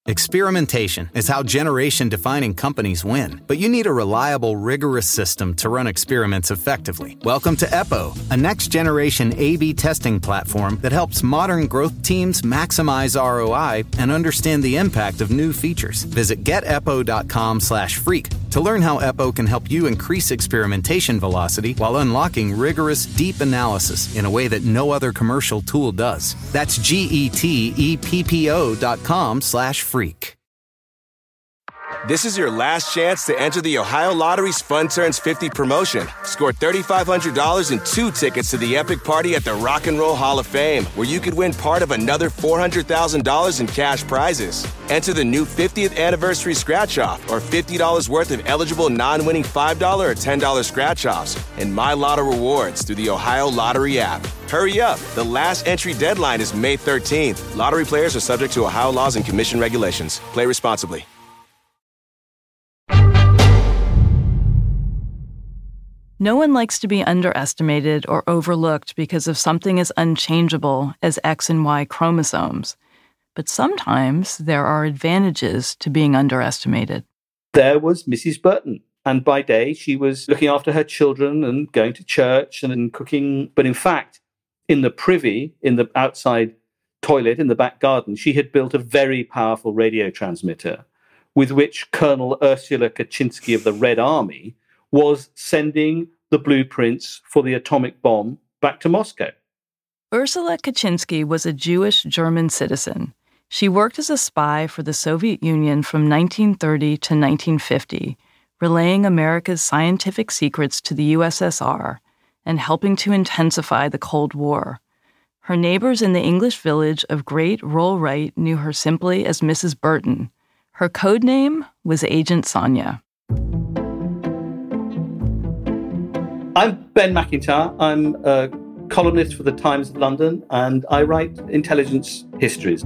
Experimentation is how generation-defining companies win, but you need a reliable, rigorous system to run experiments effectively. Welcome to EPO, a next-generation A/B testing platform that helps modern growth teams maximize ROI and understand the impact of new features. Visit getepo.com/freak to learn how EPO can help you increase experimentation velocity while unlocking rigorous, deep analysis in a way that no other commercial tool does. That's GETEPPO.com/freak. This is your last chance to enter the Ohio Lottery's Fun Turns 50 promotion. Score $3,500 and 2 tickets to the epic party at the Rock and Roll Hall of Fame, where you could win part of another $400,000 in cash prizes. Enter the new 50th anniversary scratch-off or $50 worth of eligible non-winning $5 or $10 scratch-offs and My Lotto rewards through the Ohio Lottery app. Hurry up. The last entry deadline is May 13th. Lottery players are subject to Ohio laws and commission regulations. Play responsibly. No one likes to be underestimated or overlooked because of something as unchangeable as X and Y chromosomes. But sometimes there are advantages to being underestimated. There was Mrs. Burton. And by day, she was looking after her children and going to church and cooking. But in fact, in the privy, in the outside toilet, in the back garden, she had built a very powerful radio transmitter with which Colonel Ursula Kaczynski of the Red Army was sending the blueprints for the atomic bomb back to Moscow. Ursula Kaczynski was a Jewish German citizen. She worked as a spy for the Soviet Union from 1930 to 1950, relaying America's scientific secrets to the USSR and helping to intensify the Cold War. Her neighbors in the English village of Great Rollright knew her simply as Mrs. Burton. Her code name was Agent Sonia. I'm Ben McIntyre. I'm a columnist for the Times of London, and I write intelligence histories.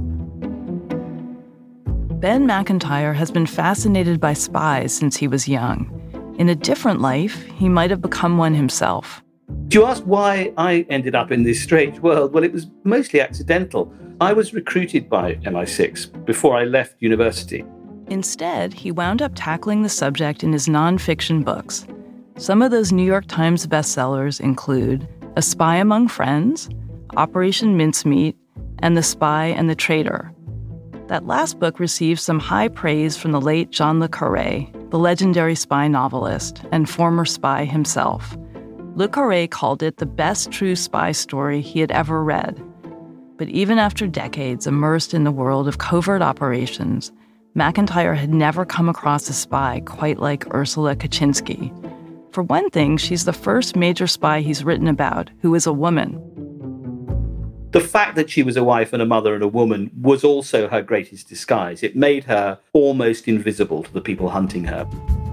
Ben McIntyre has been fascinated by spies since he was young. In a different life, he might have become one himself. Do you ask why I ended up in this strange world? Well, it was mostly accidental. I was recruited by MI6 before I left university. Instead, he wound up tackling the subject in his nonfiction books. Some of those New York Times bestsellers include A Spy Among Friends, Operation Mincemeat, and The Spy and the Traitor. That last book received some high praise from the late John le Carré, the legendary spy novelist and former spy himself. Le Carré called it the best true spy story he had ever read. But even after decades immersed in the world of covert operations, McIntyre had never come across a spy quite like Ursula Kaczynski. For one thing, she's the first major spy he's written about who is a woman. The fact that she was a wife and a mother and a woman was also her greatest disguise. It made her almost invisible to the people hunting her.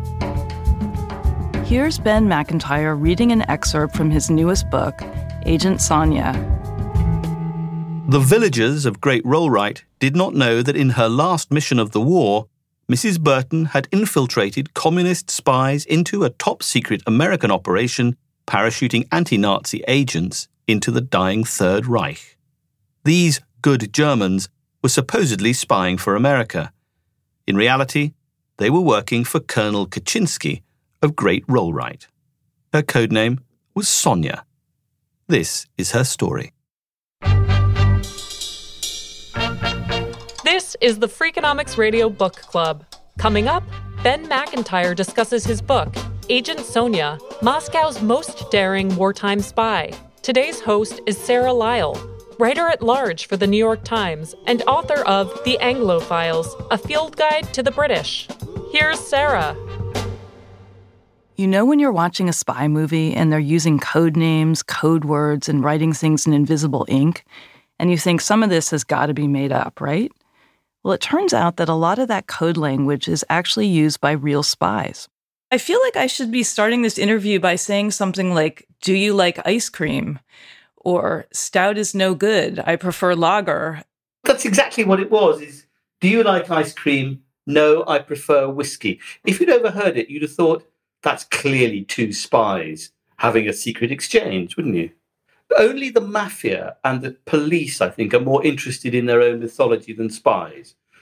Here's Ben McIntyre reading an excerpt from his newest book, Agent Sonia. The villagers of Great Rollright did not know that in her last mission of the war, Mrs. Burton had infiltrated communist spies into a top-secret American operation parachuting anti-Nazi agents into the dying Third Reich. These good Germans were supposedly spying for America. In reality, they were working for Colonel Kaczynski of Great Rollright. Her codename was Sonia. This is her story. This is the Freakonomics Radio Book Club. Coming up, Ben McIntyre discusses his book, Agent Sonia, Moscow's Most Daring Wartime Spy. Today's host is Sarah Lyle, writer-at-large for The New York Times and author of The Anglo-Files, a field guide to the British. Here's Sarah. You know when you're watching a spy movie and they're using code names, code words, and writing things in invisible ink, and you think some of this has got to be made up, right? Well, it turns out that a lot of that code language is actually used by real spies. I feel like I should be starting this interview by saying something like, "Do you like ice cream?" Or "Stout is no good, I prefer lager." That's exactly what it was. Is, "Do you like ice cream? No, I prefer whiskey." If you'd overheard it, you'd have thought, that's clearly two spies having a secret exchange, wouldn't you? Only the mafia and the police, I think, are more interested in their own mythology than spies.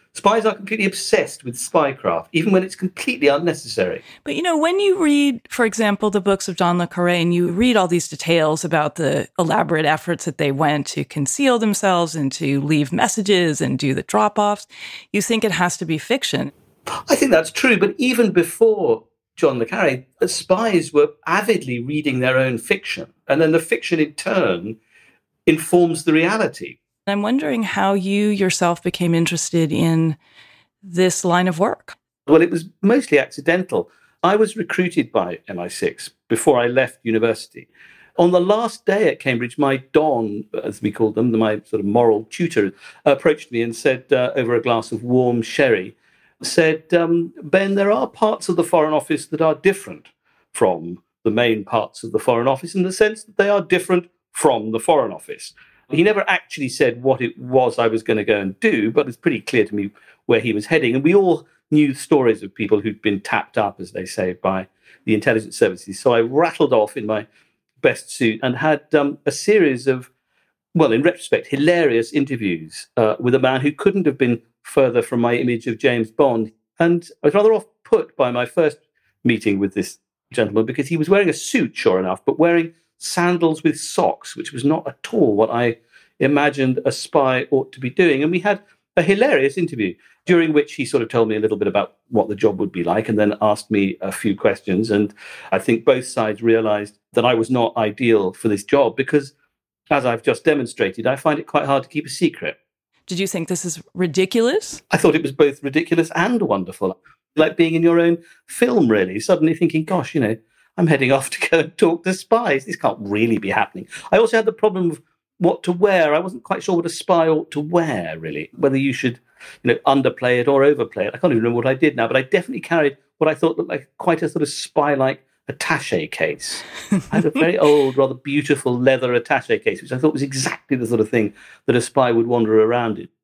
Spies are completely obsessed with spycraft, even when it's completely unnecessary. But, when you read, for example, the books of John le Carré, and you read all these details about the elaborate efforts that they went to conceal themselves and to leave messages and do the drop-offs, you think it has to be fiction. I think that's true, but even before John le Carré, spies were avidly reading their own fiction, and then the fiction in turn informs the reality. I'm wondering how you yourself became interested in this line of work. Well, it was mostly accidental. I was recruited by MI6 before I left university. On the last day at Cambridge, my Don, as we called them, my sort of moral tutor, approached me and said, over a glass of warm sherry, said, Ben, there are parts of the Foreign Office that are different from the main parts of the Foreign Office in the sense that they are different from the Foreign Office. He never actually said what it was I was going to go and do, but it's pretty clear to me where he was heading. And we all knew stories of people who'd been tapped up, as they say, by the intelligence services. So I rattled off in my best suit and had a series of, well, in retrospect, hilarious interviews with a man who couldn't have been further from my image of James Bond. And I was rather off put by my first meeting with this gentleman because he was wearing a suit, sure enough, but wearing sandals with socks, which was not at all what I imagined a spy ought to be doing. And we had a hilarious interview during which he sort of told me a little bit about what the job would be like and then asked me a few questions. And I think both sides realized that I was not ideal for this job because, as I've just demonstrated, I find it quite hard to keep a secret. Did you think this is ridiculous? I thought it was both ridiculous and wonderful. Like being in your own film, really. Suddenly thinking, gosh, I'm heading off to go and talk to spies. This can't really be happening. I also had the problem of what to wear. I wasn't quite sure what a spy ought to wear, really, whether you should, underplay it or overplay it. I can't even remember what I did now, but I definitely carried what I thought looked like quite a sort of spy-like attaché case. I had a very old, rather beautiful leather attaché case, which I thought was exactly the sort of thing that a spy would wander around in.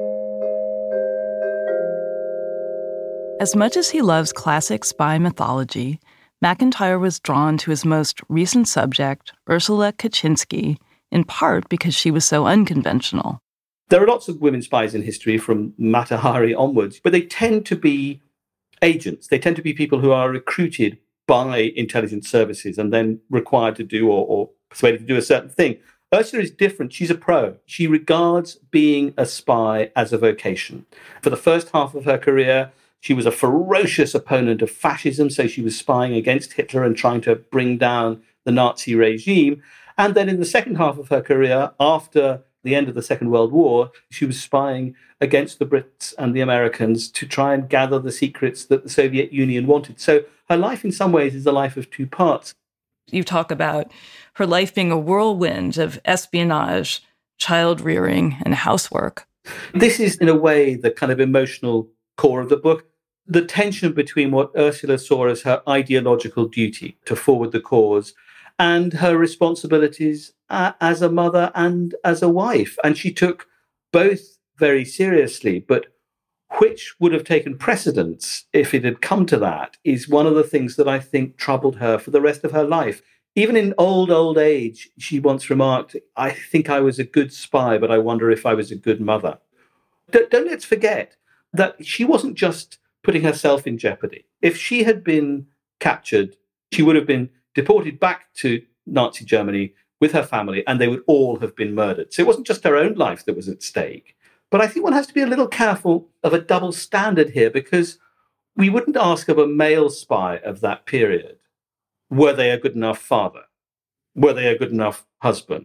As much as he loves classic spy mythology, McIntyre was drawn to his most recent subject, Ursula Kaczynski, in part because she was so unconventional. There are lots of women spies in history from Mata Hari onwards, but they tend to be agents. They tend to be people who are recruited by intelligence services and then required to do or persuaded to do a certain thing. Ursula is different. She's a pro. She regards being a spy as a vocation. For the first half of her career, she was a ferocious opponent of fascism, so she was spying against Hitler and trying to bring down the Nazi regime. And then in the second half of her career, after the end of the Second World War, she was spying against the Brits and the Americans to try and gather the secrets that the Soviet Union wanted. So her life in some ways is a life of two parts. You talk about her life being a whirlwind of espionage, child rearing, and housework. This is, in a way, the kind of emotional core of the book. The tension between what Ursula saw as her ideological duty to forward the cause and her responsibilities as a mother and as a wife. And she took both very seriously, but which would have taken precedence if it had come to that is one of the things that I think troubled her for the rest of her life. Even in old age, she once remarked, I think I was a good spy, but I wonder if I was a good mother. Don't let's forget that she wasn't just putting herself in jeopardy. If she had been captured, she would have been deported back to Nazi Germany with her family, and they would all have been murdered. So it wasn't just her own life that was at stake. But I think one has to be a little careful of a double standard here, because we wouldn't ask of a male spy of that period, were they a good enough father? Were they a good enough husband?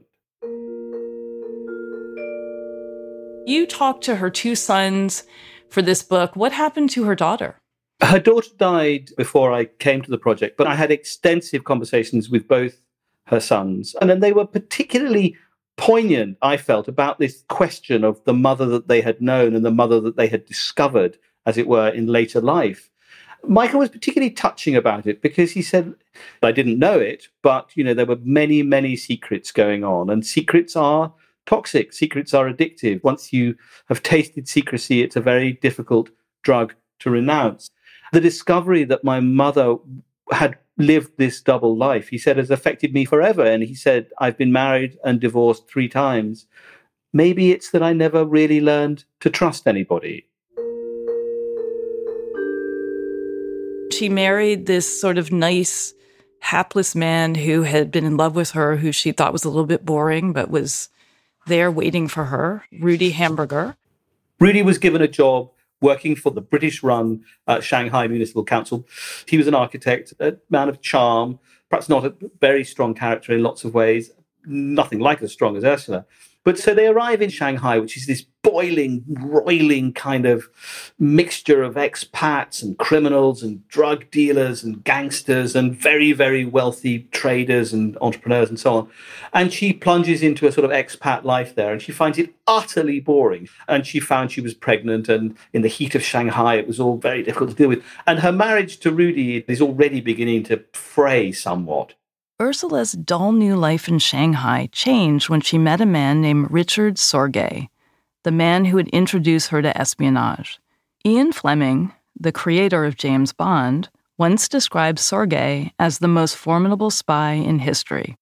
You talked to her two sons for this book. What happened to her daughter? Her daughter died before I came to the project, but I had extensive conversations with both her sons. And then they were particularly poignant, I felt, about this question of the mother that they had known and the mother that they had discovered, as it were, in later life. Michael was particularly touching about it because he said, I didn't know it, but, there were many, many secrets going on, and secrets are toxic. Secrets are addictive. Once you have tasted secrecy, it's a very difficult drug to renounce. The discovery that my mother had lived this double life, he said, has affected me forever. And he said, I've been married and divorced 3 times. Maybe it's that I never really learned to trust anybody. She married this sort of nice, hapless man who had been in love with her, who she thought was a little bit boring, but was there waiting for her, Rudy Hamburger. Rudy was given a job working for the British-run Shanghai Municipal Council. He was an architect, a man of charm, perhaps not a very strong character in lots of ways, nothing like as strong as Ursula. But so they arrive in Shanghai, which is this boiling, roiling kind of mixture of expats and criminals and drug dealers and gangsters and very, very wealthy traders and entrepreneurs and so on. And she plunges into a sort of expat life there, and she finds it utterly boring. And she found she was pregnant, and in the heat of Shanghai, it was all very difficult to deal with. And her marriage to Rudy is already beginning to fray somewhat. Ursula's dull new life in Shanghai changed when she met a man named Richard Sorge, the man who would introduce her to espionage. Ian Fleming, the creator of James Bond, once described Sorge as the most formidable spy in history.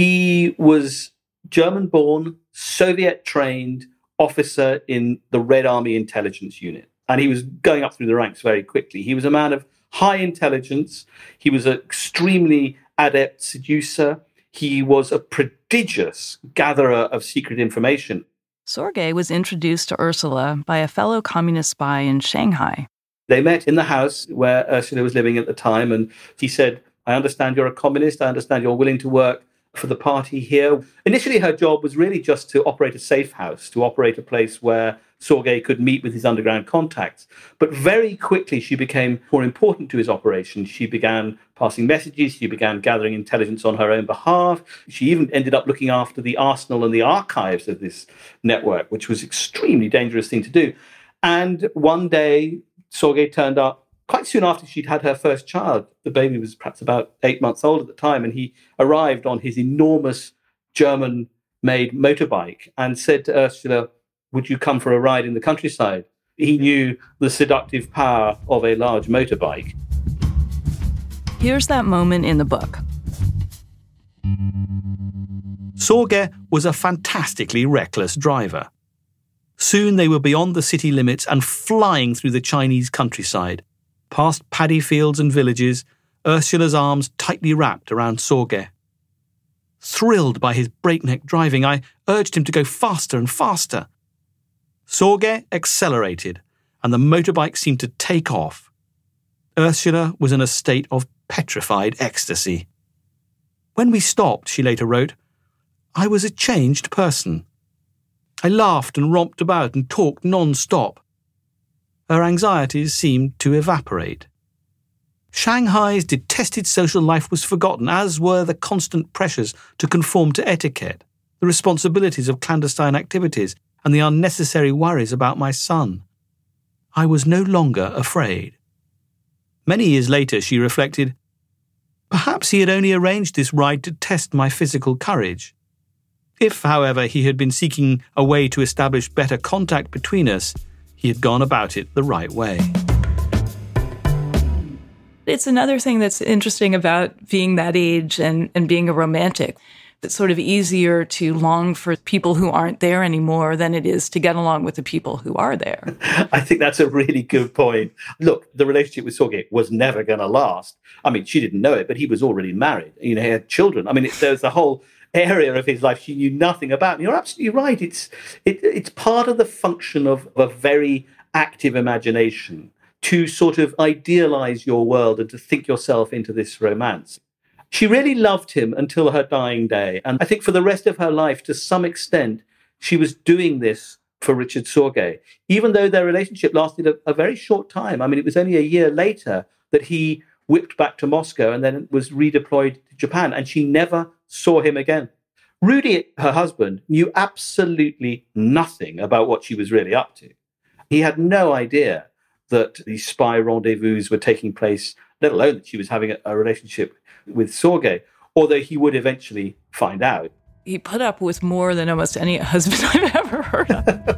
He was German-born, Soviet-trained officer in the Red Army Intelligence Unit, and he was going up through the ranks very quickly. He was a man of high intelligence. He was an extremely adept seducer. He was a prodigious gatherer of secret information. Sorge was introduced to Ursula by a fellow communist spy in Shanghai. They met in the house where Ursula was living at the time, and he said, I understand you're a communist. I understand you're willing to work for the party here. Initially, her job was really just to operate a safe house, to operate a place where Sorge could meet with his underground contacts. But very quickly, she became more important to his operation. She began passing messages. She began gathering intelligence on her own behalf. She even ended up looking after the arsenal and the archives of this network, which was an extremely dangerous thing to do. And one day, Sorge turned up quite soon after she'd had her first child. The baby was perhaps about 8 months old at the time, and he arrived on his enormous German-made motorbike and said to Ursula, would you come for a ride in the countryside? He knew the seductive power of a large motorbike. Here's that moment in the book. Sorge was a fantastically reckless driver. Soon they were beyond the city limits and flying through the Chinese countryside. Past paddy fields and villages, Ursula's arms tightly wrapped around Sorge. Thrilled by his breakneck driving, I urged him to go faster and faster. Sorge accelerated, and the motorbike seemed to take off. Ursula was in a state of petrified ecstasy. When we stopped, she later wrote, I was a changed person. I laughed and romped about and talked non-stop. Her anxieties seemed to evaporate. Shanghai's detested social life was forgotten, as were the constant pressures to conform to etiquette, the responsibilities of clandestine activities, and the unnecessary worries about my son. I was no longer afraid. Many years later, she reflected, perhaps he had only arranged this ride to test my physical courage. If, however, he had been seeking a way to establish better contact between us, he had gone about it the right way. It's another thing that's interesting about being that age and being a romantic. It's sort of easier to long for people who aren't there anymore than it is to get along with the people who are there. I think that's a really good point. Look, the relationship with Sorge was never going to last. I mean, she didn't know it, but he was already married. You know, he had children. I mean, there's a whole area of his life she knew nothing about. And you're absolutely right. It's part of the function of a very active imagination to sort of idealize your world and to think yourself into this romance. She really loved him until her dying day. And I think for the rest of her life, to some extent, she was doing this for Richard Sorge, even though their relationship lasted a very short time. I mean, it was only a year later that he whipped back to Moscow and then was redeployed to Japan, and she never saw him again. Rudy, her husband, knew absolutely nothing about what she was really up to. He had no idea that these spy rendezvous were taking place, let alone that she was having a relationship with Sorge, although he would eventually find out. He put up with more than almost any husband I've ever heard of.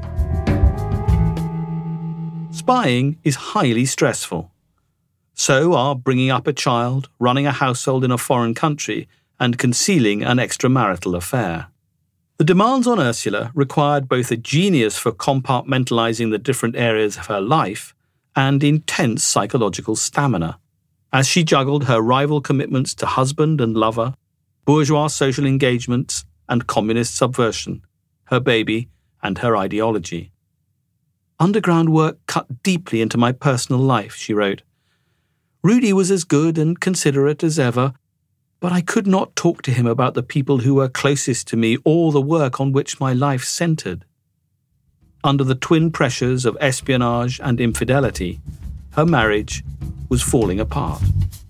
Spying is highly stressful. So are bringing up a child, running a household in a foreign country, and concealing an extramarital affair. The demands on Ursula required both a genius for compartmentalizing the different areas of her life and intense psychological stamina. As she juggled her rival commitments to husband and lover, bourgeois social engagements and communist subversion, her baby and her ideology. Underground work cut deeply into my personal life, she wrote. Rudy was as good and considerate as ever, but I could not talk to him about the people who were closest to me or the work on which my life centred. Under the twin pressures of espionage and infidelity, her marriage was falling apart.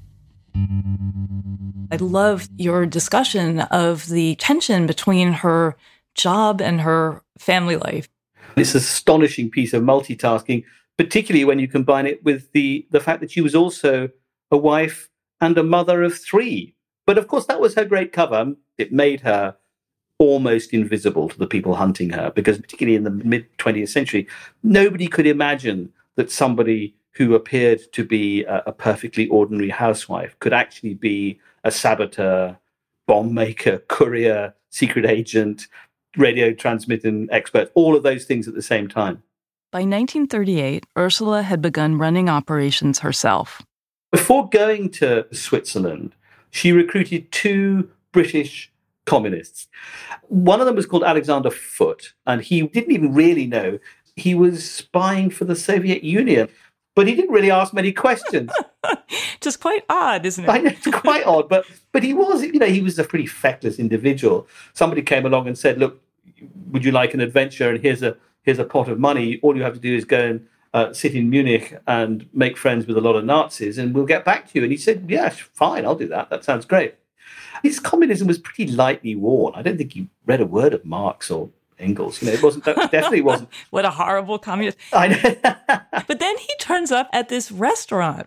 I love your discussion of the tension between her job and her family life. It's an astonishing piece of multitasking, particularly when you combine it with the fact that she was also a wife and a mother of 3. But of course, that was her great cover. It made her almost invisible to the people hunting her, because particularly in the mid-20th century, nobody could imagine that somebody who appeared to be a perfectly ordinary housewife could actually be a saboteur, bomb maker, courier, secret agent, radio transmitting expert, all of those things at the same time. By 1938, Ursula had begun running operations herself. Before going to Switzerland, she recruited 2 British communists. One of them was called Alexander Foote, and he didn't even really know he was spying for the Soviet Union. But he didn't really ask many questions. Just quite odd, isn't it? I know, it's quite odd, but he was, he was a pretty feckless individual. Somebody came along and said, "Look, would you like an adventure? And here's a pot of money. All you have to do is go and sit in Munich and make friends with a lot of Nazis, and we'll get back to you." And he said, "Yeah, fine, I'll do that. That sounds great." His communism was pretty lightly worn. I don't think he read a word of Marx or Engels. It definitely wasn't. What a horrible communist. I know. But then he turns up at this restaurant.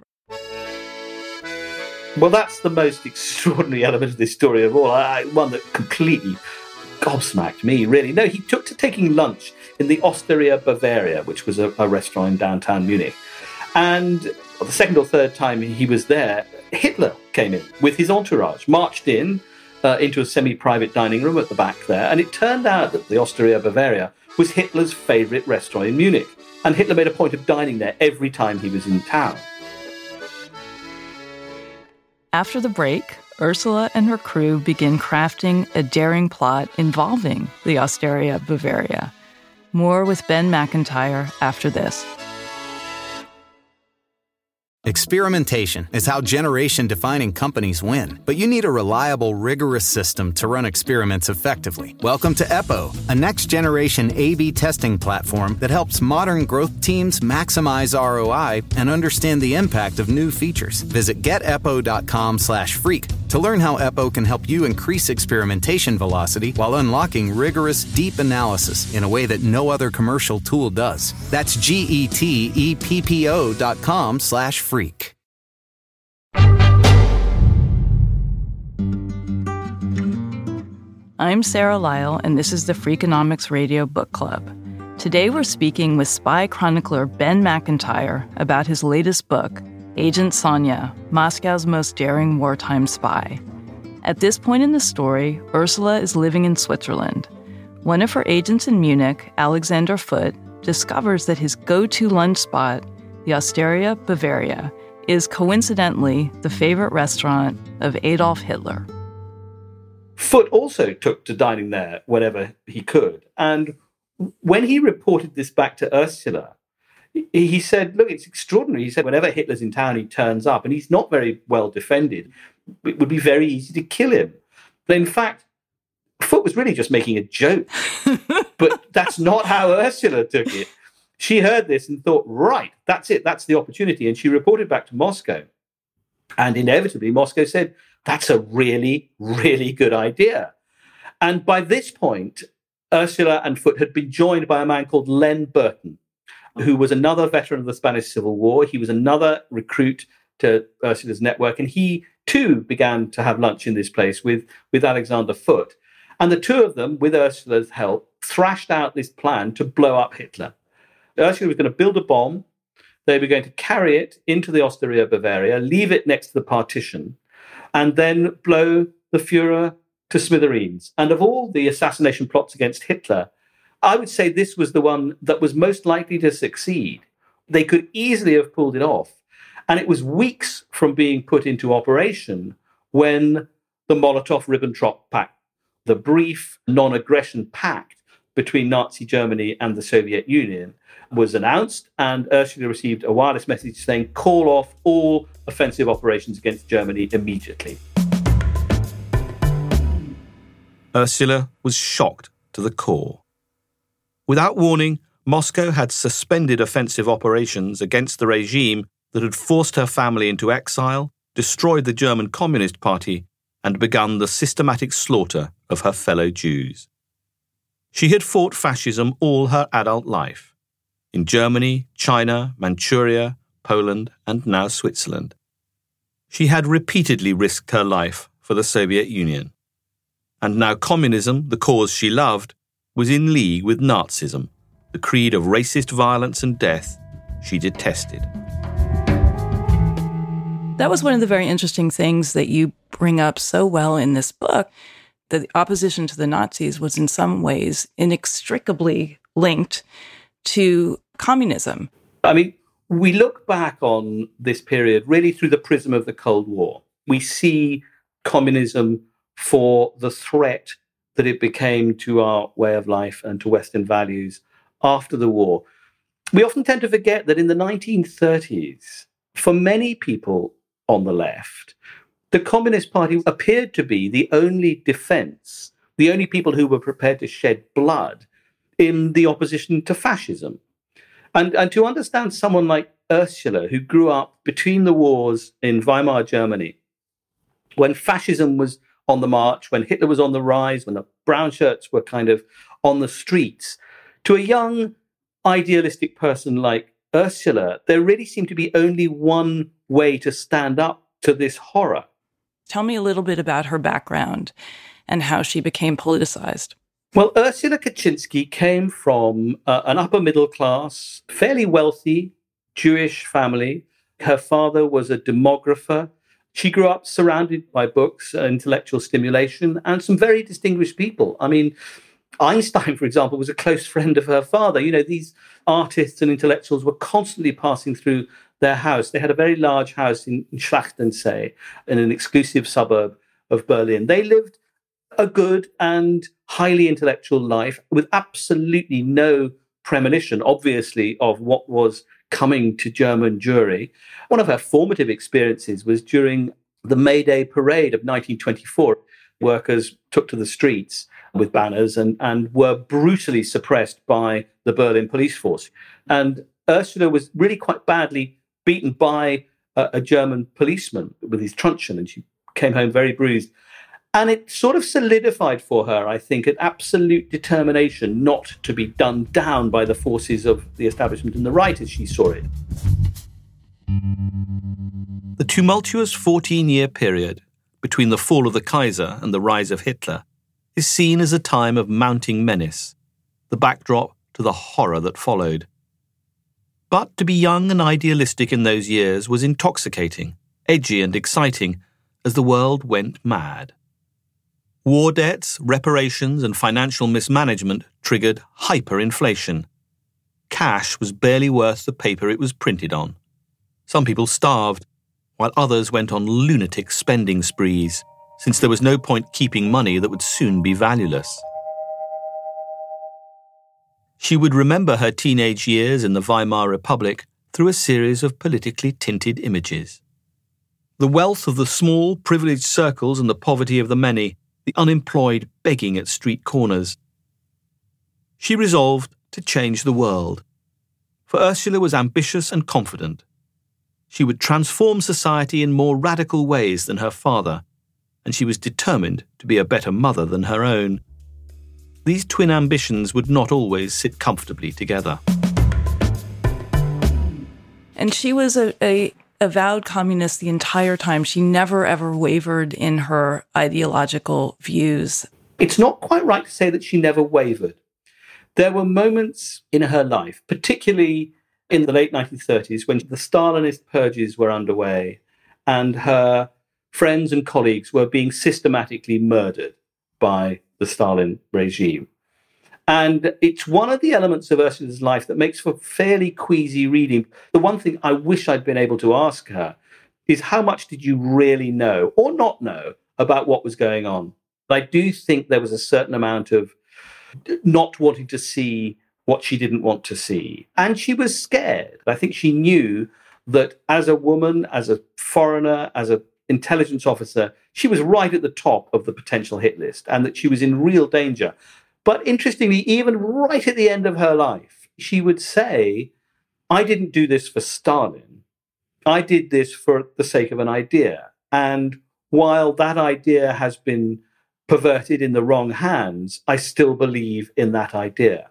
Well, that's the most extraordinary element of this story of all. One that completely gobsmacked me, really. No, he took to taking lunch in the Osteria Bavaria, which was a restaurant in downtown Munich. And the second or third time he was there, Hitler came in with his entourage, marched in into a semi-private dining room at the back there, and it turned out that the Osteria Bavaria was Hitler's favourite restaurant in Munich, and Hitler made a point of dining there every time he was in town. After the break, Ursula and her crew begin crafting a daring plot involving the Osteria Bavaria. More with Ben Macintyre after this. Experimentation is how generation-defining companies win, but you need a reliable, rigorous system to run experiments effectively. Welcome to EPO, a next-generation A/B testing platform that helps modern growth teams maximize ROI and understand the impact of new features. Visit getepo.com/freak to learn how EPO can help you increase experimentation velocity while unlocking rigorous, deep analysis in a way that no other commercial tool does. That's GETEPPO.com/freak. I'm Sarah Lyle, and this is the Freakonomics Radio Book Club. Today we're speaking with spy chronicler Ben Macintyre about his latest book, Agent Sonia, Moscow's Most Daring Wartime Spy. At this point in the story, Ursula is living in Switzerland. One of her agents in Munich, Alexander Foote, discovers that his go-to lunch spot, the Osteria Bavaria, is coincidentally the favorite restaurant of Adolf Hitler. Foote also took to dining there whenever he could. And when he reported this back to Ursula, he said, look, it's extraordinary. He said, whenever Hitler's in town, he turns up, and he's not very well defended. It would be very easy to kill him. But in fact, Foote was really just making a joke. But that's not how Ursula took it. She heard this and thought, right, that's it. That's the opportunity. And she reported back to Moscow. And inevitably, Moscow said, that's a really, really good idea. And by this point, Ursula and Foote had been joined by a man called Len Burton, who was another veteran of the Spanish Civil War. He was another recruit to Ursula's network. And he, too, began to have lunch in this place with Alexander Foote. And the two of them, with Ursula's help, thrashed out this plan to blow up Hitler. Ursula was going to build a bomb. They were going to carry it into the Osteria Bavaria, leave it next to the partition, and then blow the Führer to smithereens. And of all the assassination plots against Hitler, I would say this was the one that was most likely to succeed. They could easily have pulled it off. And it was weeks from being put into operation when the Molotov-Ribbentrop Pact, the brief non-aggression pact between Nazi Germany and the Soviet Union, was announced, and Ursula received a wireless message saying, call off all offensive operations against Germany immediately. Ursula was shocked to the core. Without warning, Moscow had suspended offensive operations against the regime that had forced her family into exile, destroyed the German Communist Party, and begun the systematic slaughter of her fellow Jews. She had fought fascism all her adult life, in Germany, China, Manchuria, Poland, and now Switzerland. She had repeatedly risked her life for the Soviet Union. And now communism, the cause she loved, was in league with Nazism, the creed of racist violence and death she detested. That was one of the very interesting things that you bring up so well in this book, that the opposition to the Nazis was in some ways inextricably linked to communism. I mean, we look back on this period really through the prism of the Cold War. We see communism for the threat that it became to our way of life and to Western values after the war. We often tend to forget that in the 1930s, for many people on the left, the Communist Party appeared to be the only defense, the only people who were prepared to shed blood in the opposition to fascism. And to understand someone like Ursula, who grew up between the wars in Weimar Germany, when fascism was on the march, when Hitler was on the rise, when the brown shirts were kind of on the streets, to a young, idealistic person like Ursula, there really seemed to be only one way to stand up to this horror. Tell me a little bit about her background and how she became politicized. Well, Ursula Kaczynski came from an upper middle class, fairly wealthy Jewish family. Her father was a demographer. She grew up surrounded by books, intellectual stimulation, and some very distinguished people. I mean, Einstein, for example, was a close friend of her father. You know, these artists and intellectuals were constantly passing through their house. They had a very large house in Schlachtensee, in an exclusive suburb of Berlin. They lived a good and highly intellectual life with absolutely no premonition, obviously, of what was coming to German Jewry. One of her formative experiences was during the May Day parade of 1924. Workers took to the streets with banners and were brutally suppressed by the Berlin police force. And Ursula was really quite badly beaten by a German policeman with his truncheon, and she came home very bruised. And it sort of solidified for her, I think, an absolute determination not to be done down by the forces of the establishment and the right as she saw it. The tumultuous 14-year period between the fall of the Kaiser and the rise of Hitler is seen as a time of mounting menace, the backdrop to the horror that followed. But to be young and idealistic in those years was intoxicating, edgy and exciting as the world went mad. War debts, reparations, and financial mismanagement triggered hyperinflation. Cash was barely worth the paper it was printed on. Some people starved, while others went on lunatic spending sprees, since there was no point keeping money that would soon be valueless. She would remember her teenage years in the Weimar Republic through a series of politically tinted images. The wealth of the small, privileged circles and the poverty of the many, the unemployed begging at street corners. She resolved to change the world. For Ursula was ambitious and confident. She would transform society in more radical ways than her father, and she was determined to be a better mother than her own. These twin ambitions would not always sit comfortably together. And she was a avowed communist the entire time. She never, ever wavered in her ideological views. It's not quite right to say that she never wavered. There were moments in her life, particularly in the late 1930s, when the Stalinist purges were underway and her friends and colleagues were being systematically murdered by the Stalin regime. And it's one of the elements of Ursula's life that makes for fairly queasy reading. The one thing I wish I'd been able to ask her is, how much did you really know or not know about what was going on? I do think there was a certain amount of not wanting to see what she didn't want to see. And she was scared. I think she knew that as a woman, as a foreigner, as an intelligence officer, she was right at the top of the potential hit list and that she was in real danger. But interestingly, even right at the end of her life, she would say, I didn't do this for Stalin. I did this for the sake of an idea. And while that idea has been perverted in the wrong hands, I still believe in that idea.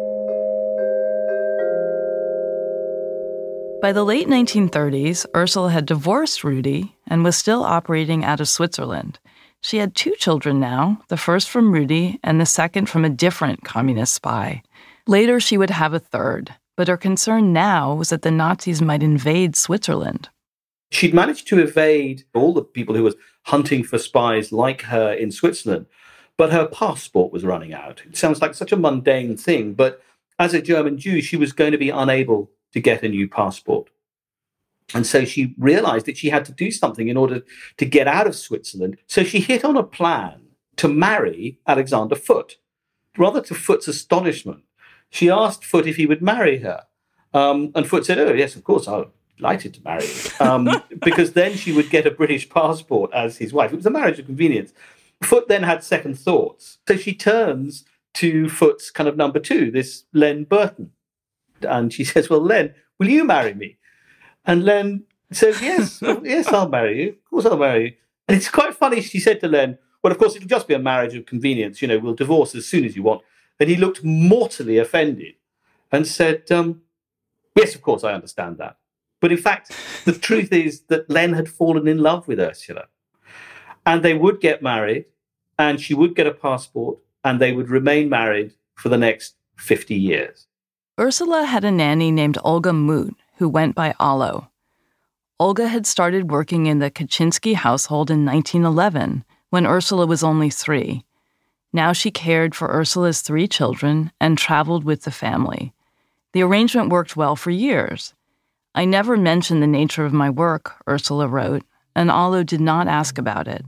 By the late 1930s, Ursula had divorced Rudy and was still operating out of Switzerland. She had 2 children now, the first from Rudy and the second from a different communist spy. Later, she would have a third, but her concern now was that the Nazis might invade Switzerland. She'd managed to evade all the people who were hunting for spies like her in Switzerland, but her passport was running out. It sounds like such a mundane thing, but as a German Jew, she was going to be unable to get a new passport. And so she realized that she had to do something in order to get out of Switzerland. So she hit on a plan to marry Alexander Foote. Rather to Foote's astonishment, she asked Foote if he would marry her. And Foote said, oh, yes, of course, I'm delighted to marry you. Because then she would get a British passport as his wife. It was a marriage of convenience. Foote then had second thoughts. So she turns to Foote's kind of number 2, this Len Burton. And she says, well, Len, will you marry me? And Len says, yes, I'll marry you. Of course I'll marry you. And it's quite funny. She said to Len, well, of course, it'll just be a marriage of convenience. You know, we'll divorce as soon as you want. And he looked mortally offended and said, yes, of course, I understand that. But in fact, the truth is that Len had fallen in love with Ursula. And they would get married, and she would get a passport, and they would remain married for the next 50 years. Ursula had a nanny named Olga Moot, who went by Alo. Olga had started working in the Kaczynski household in 1911, when Ursula was only 3. Now she cared for Ursula's 3 children and traveled with the family. The arrangement worked well for years. I never mentioned the nature of my work, Ursula wrote, and Alo did not ask about it.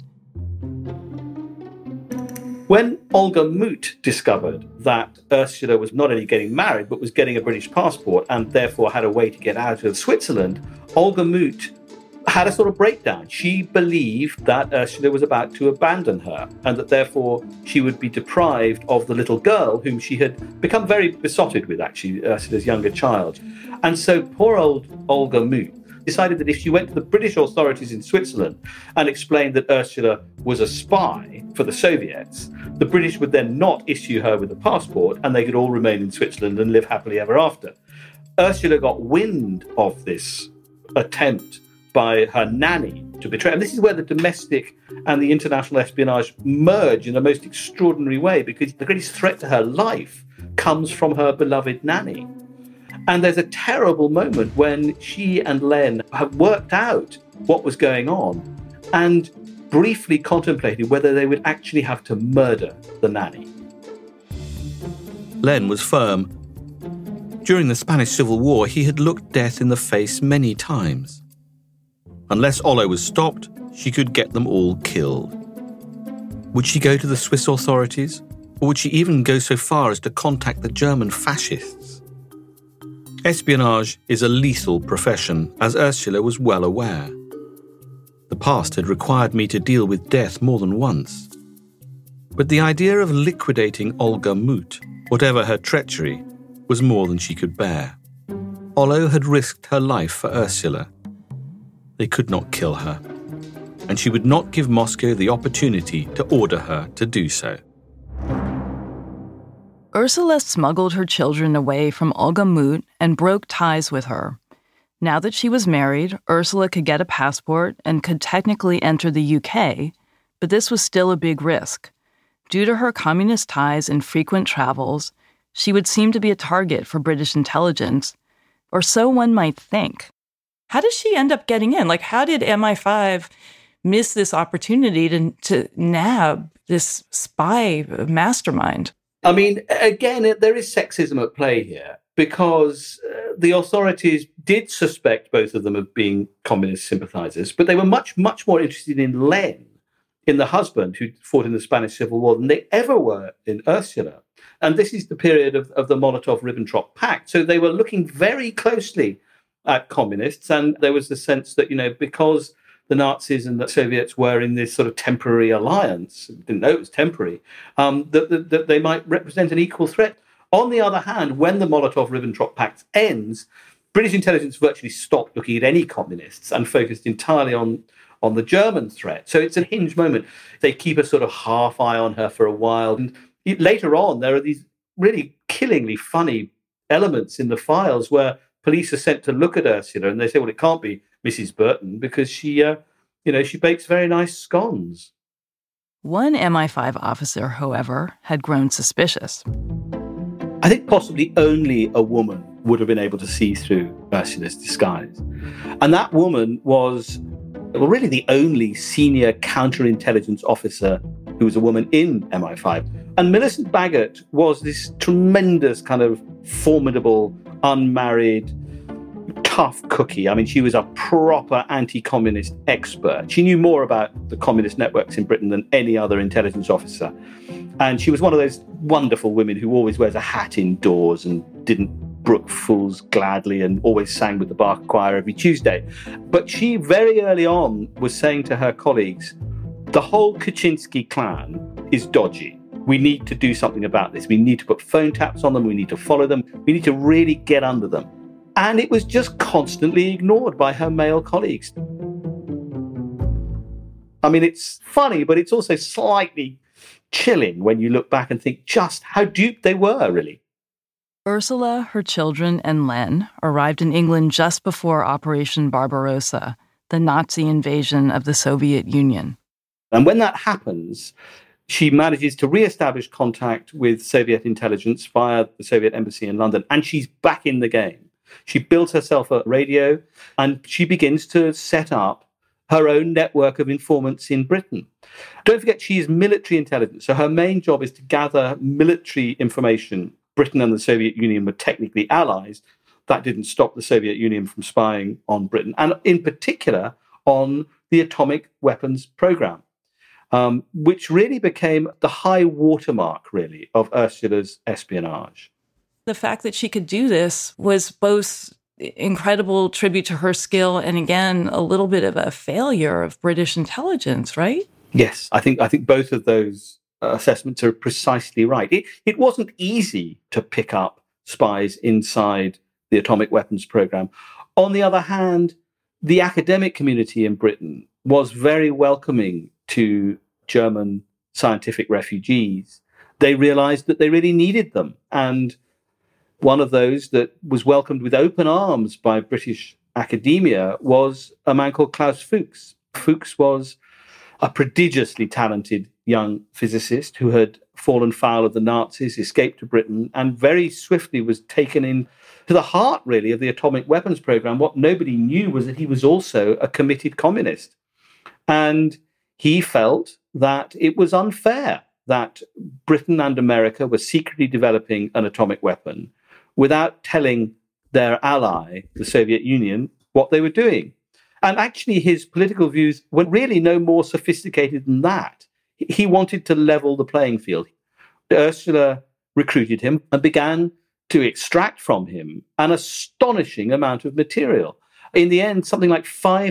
When Olga Moot discovered that Ursula was not only getting married, but was getting a British passport and therefore had a way to get out of Switzerland, Olga Moot had a sort of breakdown. She believed that Ursula was about to abandon her and that therefore she would be deprived of the little girl whom she had become very besotted with, actually, Ursula's younger child. And so poor old Olga Moot decided that if she went to the British authorities in Switzerland and explained that Ursula was a spy for the Soviets, the British would then not issue her with a passport and they could all remain in Switzerland and live happily ever after. Ursula got wind of this attempt by her nanny to betray. And this is where the domestic and the international espionage merge in the most extraordinary way, because the greatest threat to her life comes from her beloved nanny. And there's a terrible moment when she and Len have worked out what was going on and briefly contemplated whether they would actually have to murder the nanny. Len was firm. During the Spanish Civil War, he had looked death in the face many times. Unless Olo was stopped, she could get them all killed. Would she go to the Swiss authorities? Or would she even go so far as to contact the German fascists? Espionage is a lethal profession, as Ursula was well aware. The past had required me to deal with death more than once. But the idea of liquidating Olga Moot, whatever her treachery, was more than she could bear. Olo had risked her life for Ursula. They could not kill her, and she would not give Moscow the opportunity to order her to do so. Ursula smuggled her children away from Olga Moot and broke ties with her. Now that she was married, Ursula could get a passport and could technically enter the UK, but this was still a big risk. Due to her communist ties and frequent travels, she would seem to be a target for British intelligence, or so one might think. How does she end up getting in? Like, how did MI5 miss this opportunity to nab this spy mastermind? I mean, again, there is sexism at play here because the authorities did suspect both of them of being communist sympathizers, but they were much, much more interested in Len, in the husband who fought in the Spanish Civil War, than they ever were in Ursula. And this is the period of the Molotov-Ribbentrop Pact. So they were looking very closely at communists. And there was the sense that, because the Nazis and the Soviets were in this sort of temporary alliance, didn't know it was temporary, that they might represent an equal threat. On the other hand, when the Molotov-Ribbentrop Pact ends, British intelligence virtually stopped looking at any communists and focused entirely on the German threat. So it's a hinge moment. They keep a sort of half eye on her for a while. And later on, there are these really killingly funny elements in the files where police are sent to look at Ursula and they say, well, it can't be Mrs. Burton because she bakes very nice scones. One MI5 officer, however, had grown suspicious. I think possibly only a woman would have been able to see through Ursula's disguise. And that woman was, well, really the only senior counterintelligence officer who was a woman in MI5. And Millicent Baggott was this tremendous kind of formidable, unmarried, tough cookie. I mean, she was a proper anti-communist expert. She knew more about the communist networks in Britain than any other intelligence officer. And she was one of those wonderful women who always wears a hat indoors and didn't brook fools gladly and always sang with the Bach choir every Tuesday. But she very early on was saying to her colleagues, the whole Kaczynski clan is dodgy. We need to do something about this. We need to put phone taps on them. We need to follow them. We need to really get under them. And it was just constantly ignored by her male colleagues. I mean, it's funny, but it's also slightly chilling when you look back and think just how duped they were, really. Ursula, her children, and Len arrived in England just before Operation Barbarossa, the Nazi invasion of the Soviet Union. And when that happens, she manages to re-establish contact with Soviet intelligence via the Soviet embassy in London, and she's back in the game. She builds herself a radio, and she begins to set up her own network of informants in Britain. Don't forget, she is military intelligence, so her main job is to gather military information. Britain and the Soviet Union were technically allies. That didn't stop the Soviet Union from spying on Britain, and in particular on the atomic weapons program, which really became the high watermark, really, of Ursula's espionage. The fact that she could do this was both incredible tribute to her skill and, again, a little bit of a failure of British intelligence, right? Yes, I think both of those assessments are precisely right. It wasn't easy to pick up spies inside the atomic weapons program. On the other hand, the academic community in Britain was very welcoming to German scientific refugees. They realized that they really needed them. And one of those that was welcomed with open arms by British academia was a man called Klaus Fuchs. Fuchs was a prodigiously talented young physicist who had fallen foul of the Nazis, escaped to Britain, and very swiftly was taken in to the heart, really, of the atomic weapons program. What nobody knew was that he was also a committed communist. And he felt that it was unfair that Britain and America were secretly developing an atomic weapon without telling their ally, the Soviet Union, what they were doing. And actually, his political views were really no more sophisticated than that. He wanted to level the playing field. Ursula recruited him and began to extract from him an astonishing amount of material. In the end, something like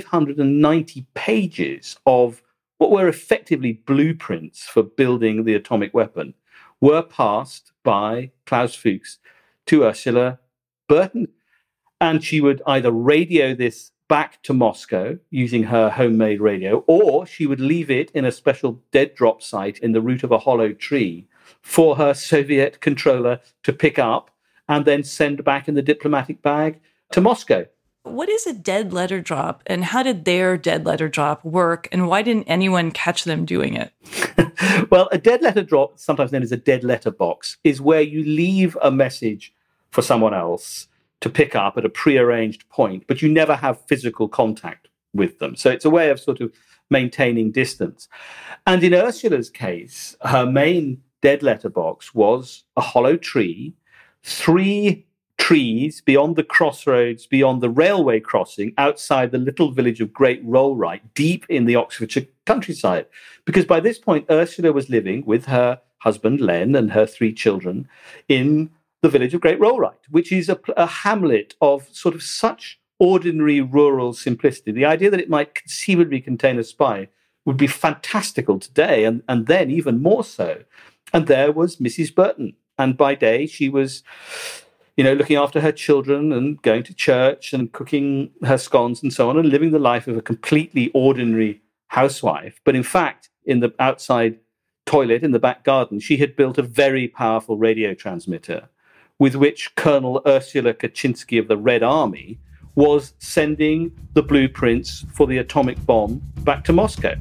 590 pages of what were effectively blueprints for building the atomic weapon were passed by Klaus Fuchs to Ursula Burton. And she would either radio this back to Moscow using her homemade radio, or she would leave it in a special dead drop site in the root of a hollow tree for her Soviet controller to pick up and then send back in the diplomatic bag to Moscow. What is a dead letter drop, and how did their dead letter drop work, and why didn't anyone catch them doing it? Well, a dead letter drop, sometimes known as a dead letter box, is where you leave a message for someone else to pick up at a prearranged point, but you never have physical contact with them. So it's a way of sort of maintaining distance. And in Ursula's case, her main dead letterbox was a hollow tree, 3 trees beyond the crossroads, beyond the railway crossing, outside the little village of Great Rollright, deep in the Oxfordshire countryside. Because by this point, Ursula was living with her husband, Len, and her 3 children in the village of Great Rollright, which is a hamlet of sort of such ordinary rural simplicity. The idea that it might conceivably contain a spy would be fantastical today, and then even more so. And there was Mrs. Burton. And by day, she was, looking after her children and going to church and cooking her scones and so on, and living the life of a completely ordinary housewife. But in fact, in the outside toilet in the back garden, she had built a very powerful radio transmitter with which Colonel Ursula Kaczynski of the Red Army was sending the blueprints for the atomic bomb back to Moscow.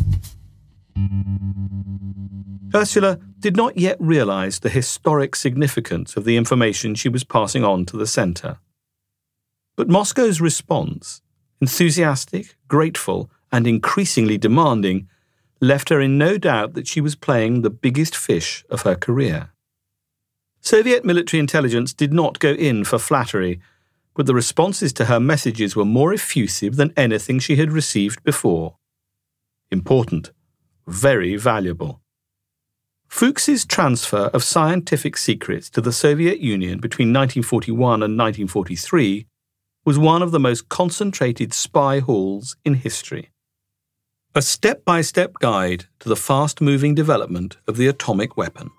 Ursula did not yet realize the historic significance of the information she was passing on to the center. But Moscow's response, enthusiastic, grateful, and increasingly demanding, left her in no doubt that she was playing the biggest fish of her career. Soviet military intelligence did not go in for flattery, but the responses to her messages were more effusive than anything she had received before. Important, very valuable. Fuchs's transfer of scientific secrets to the Soviet Union between 1941 and 1943 was one of the most concentrated spy hauls in history. A step-by-step guide to the fast-moving development of the atomic weapon.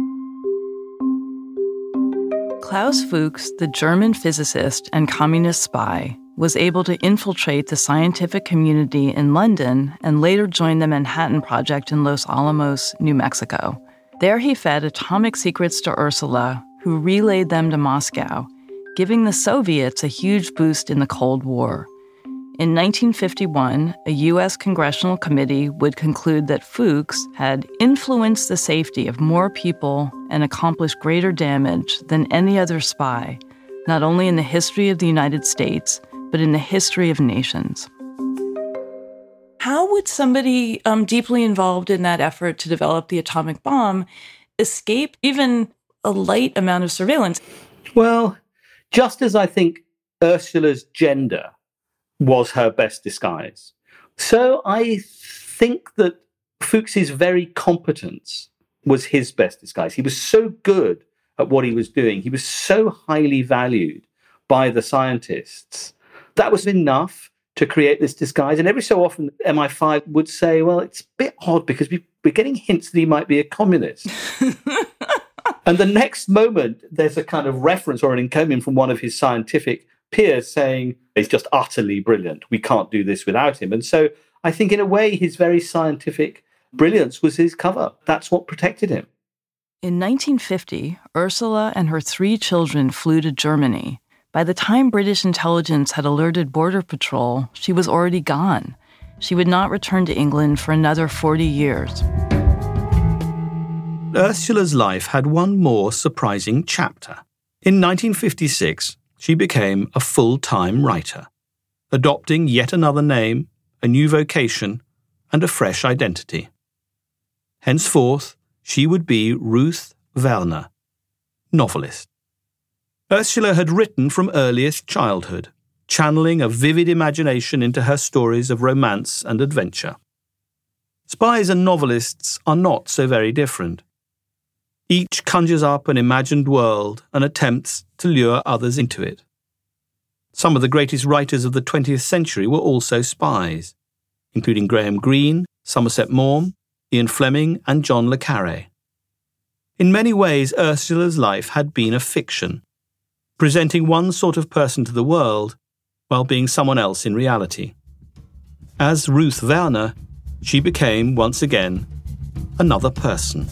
Klaus Fuchs, the German physicist and communist spy, was able to infiltrate the scientific community in London and later join the Manhattan Project in Los Alamos, New Mexico. There he fed atomic secrets to Ursula, who relayed them to Moscow, giving the Soviets a huge boost in the Cold War. In 1951, a U.S. congressional committee would conclude that Fuchs had influenced the safety of more people and accomplished greater damage than any other spy, not only in the history of the United States, but in the history of nations. How would somebody deeply involved in that effort to develop the atomic bomb escape even a light amount of surveillance? Well, just as I think Ursula's gender was her best disguise, so I think that Fuchs's very competence was his best disguise. He was so good at what he was doing. He was so highly valued by the scientists. That was enough to create this disguise. And every so often, MI5 would say, well, it's a bit odd because we're getting hints that he might be a communist. And the next moment, there's a kind of reference or an encomium from one of his scientific peers saying, he's just utterly brilliant. We can't do this without him. And so I think in a way, his very scientific brilliance was his cover. That's what protected him. In 1950, Ursula and her 3 children flew to Germany. By the time British intelligence had alerted Border Patrol, she was already gone. She would not return to England for another 40 years. Ursula's life had one more surprising chapter. In 1956, she became a full-time writer, adopting yet another name, a new vocation, and a fresh identity. Henceforth, she would be Ruth Wellner, novelist. Ursula had written from earliest childhood, channeling a vivid imagination into her stories of romance and adventure. Spies and novelists are not so very different. Each conjures up an imagined world and attempts to lure others into it. Some of the greatest writers of the 20th century were also spies, including Graham Greene, Somerset Maugham, Ian Fleming, and John le Carré. In many ways, Ursula's life had been a fiction, presenting one sort of person to the world while being someone else in reality. As Ruth Wellner, she became, once again, another person.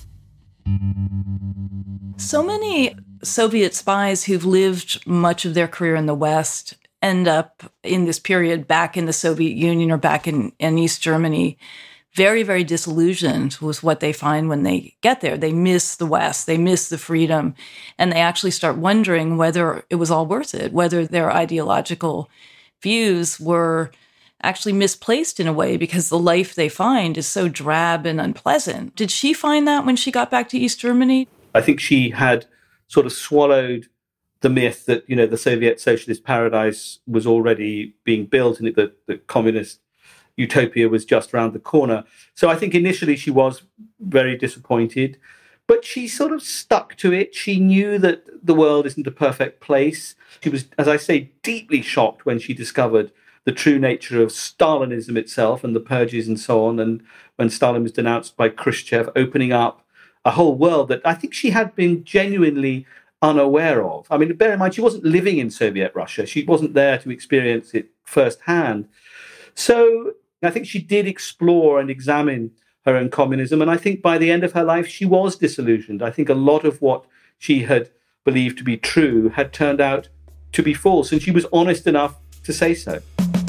So many Soviet spies who've lived much of their career in the West end up in this period back in the Soviet Union or back in East Germany, very, very disillusioned with what they find when they get there. They miss the West, they miss the freedom, and they actually start wondering whether it was all worth it, whether their ideological views were actually misplaced in a way because the life they find is so drab and unpleasant. Did she find that when she got back to East Germany? I think she had sort of swallowed the myth that, the Soviet socialist paradise was already being built and that the communist utopia was just around the corner. So I think initially she was very disappointed, but she sort of stuck to it. She knew that the world isn't a perfect place. She was, as I say, deeply shocked when she discovered the true nature of Stalinism itself and the purges and so on, and when Stalin was denounced by Khrushchev, opening up a whole world that I think she had been genuinely unaware of. I mean, bear in mind, she wasn't living in Soviet Russia. She wasn't there to experience it firsthand. So I think she did explore and examine her own communism. And I think by the end of her life, she was disillusioned. I think a lot of what she had believed to be true had turned out to be false. And she was honest enough to say so.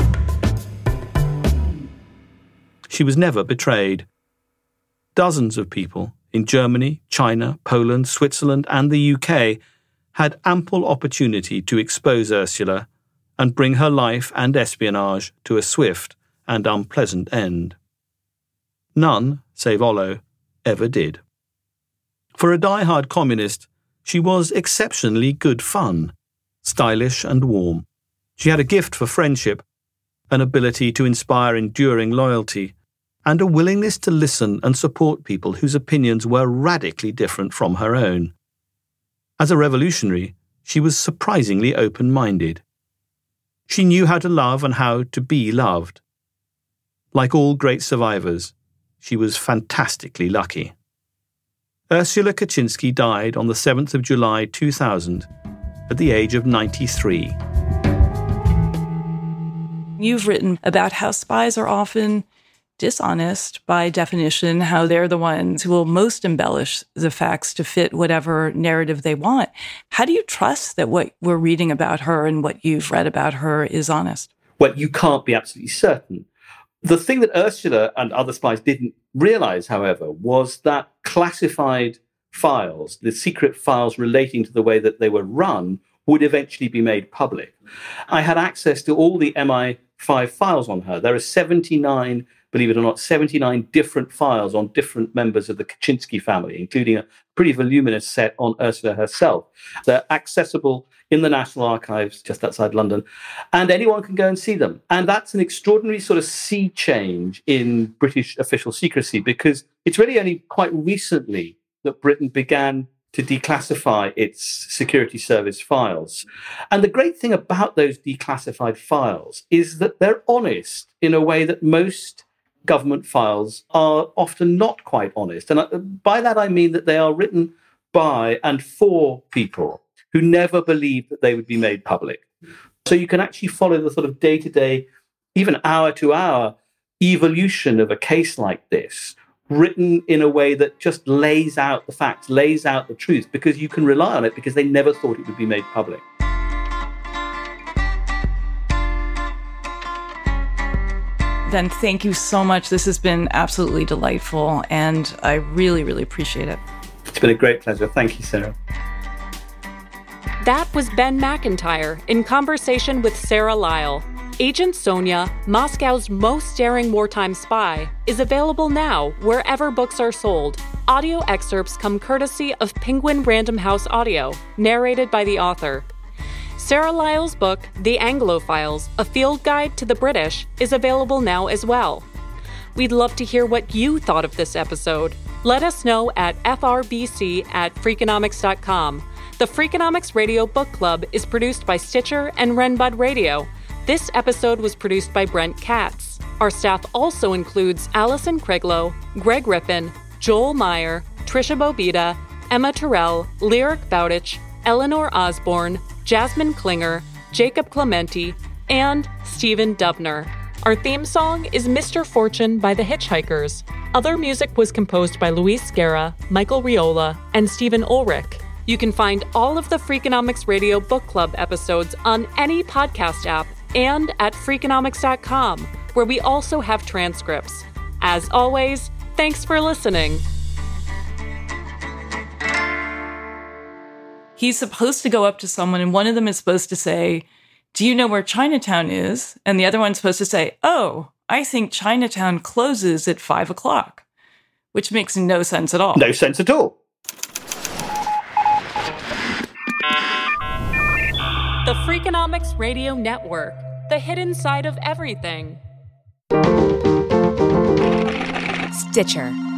She was never betrayed. Dozens of people in Germany, China, Poland, Switzerland, and the UK had ample opportunity to expose Ursula and bring her life and espionage to a swift and unpleasant end. None, save Ollo, ever did. For a die-hard communist, she was exceptionally good fun, stylish and warm. She had a gift for friendship, an ability to inspire enduring loyalty, and a willingness to listen and support people whose opinions were radically different from her own. As a revolutionary, she was surprisingly open-minded. She knew how to love and how to be loved. Like all great survivors, she was fantastically lucky. Ursula Kaczynski died on the 7th of July 2000 at the age of 93. You've written about how spies are often dishonest by definition, how they're the ones who will most embellish the facts to fit whatever narrative they want. How do you trust that what we're reading about her and what you've read about her is honest? Well, you can't be absolutely certain. The thing that Ursula and other spies didn't realize, however, was that classified files, the secret files relating to the way that they were run, would eventually be made public. I had access to all the MI5 files on her. There are 79, believe it or not, 79 different files on different members of the Kaczynski family, including a pretty voluminous set on Ursula herself. They're accessible in the National Archives just outside London, and anyone can go and see them. And that's an extraordinary sort of sea change in British official secrecy, because it's really only quite recently that Britain began to declassify its security service files. And the great thing about those declassified files is that they're honest in a way that most government files are often not quite honest. And by that I mean that they are written by and for people who never believed that they would be made public. So you can actually follow the sort of day-to-day, even hour-to-hour evolution of a case like this, written in a way that just lays out the facts, lays out the truth, because you can rely on it because they never thought it would be made public. Ben, thank you so much. This has been absolutely delightful, and I really, really appreciate it. It's been a great pleasure. Thank you, Sarah. That was Ben Macintyre in conversation with Sarah Lisle. Agent Sonia, Moscow's most daring wartime spy, is available now wherever books are sold. Audio excerpts come courtesy of Penguin Random House Audio, narrated by the author. Sarah Lisle's book, The Anglophiles, A Field Guide to the British, is available now as well. We'd love to hear what you thought of this episode. Let us know at frbc@freakonomics.com. The Freakonomics Radio Book Club is produced by Stitcher and Renbud Radio. This episode was produced by Brent Katz. Our staff also includes Allison Craiglow, Greg Rippin, Joel Meyer, Trisha Bobita, Emma Terrell, Lyric Bowditch, Eleanor Osborne, Jasmine Klinger, Jacob Clementi, and Stephen Dubner. Our theme song is Mr. Fortune by the Hitchhikers. Other music was composed by Luis Guerra, Michael Riola, and Stephen Ulrich. You can find all of the Freakonomics Radio Book Club episodes on any podcast app and at Freakonomics.com, where we also have transcripts. As always, thanks for listening. He's supposed to go up to someone, and one of them is supposed to say, do you know where Chinatown is? And the other one's supposed to say, oh, I think Chinatown closes at 5 o'clock, which makes no sense at all. No sense at all. The Freakonomics Radio Network, the hidden side of everything. Stitcher.